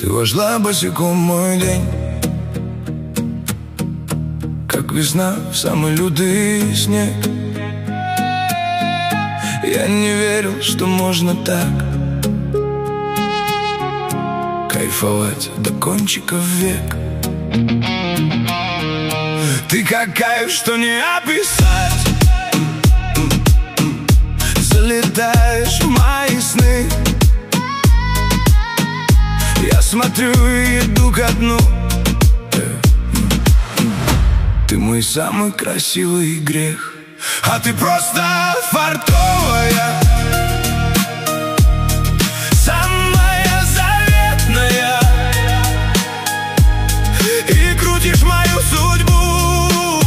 Ты вошла босиком в мой день, как весна в самый лютый снег. Я не верил, что можно так кайфовать до кончиков век. Ты как кайф, что не описать. Залетаешь в мои сны. Я смотрю и иду ко дну. Ты мой самый красивый грех. А ты просто фартовая, самая заветная. И крутишь мою судьбу,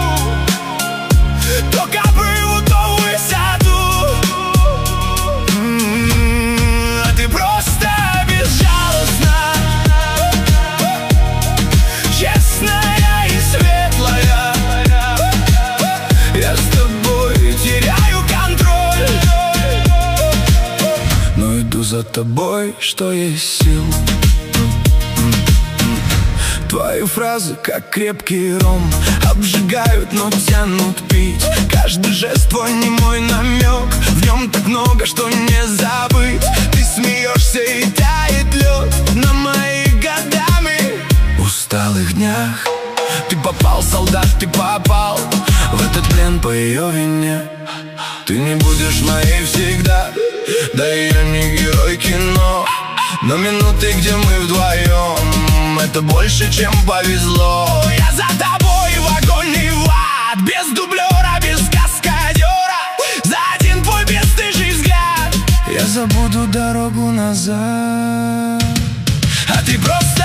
то копыву, то в высоту. А ты просто безжалостна, честная и светлая. Я с тобой теряю контроль, но иду за тобой, что есть сил. Твои фразы, как крепкий ром, обжигают, но тянут пить. Каждый жест твой немой намек, в нем так много, что не забыть. Ты смеешься и тает лед на моих годами усталых днях. Ты попал, солдат, ты попал в этот плен по ее вине. Ты не будешь моей всегда, да и я не герой кино. Но минуты, где мы вдвоем, это больше, чем повезло. Я за тобой в огонь и в ад, без дублера, без каскадера, за один твой бесстыжий взгляд я забуду дорогу назад. А ты просто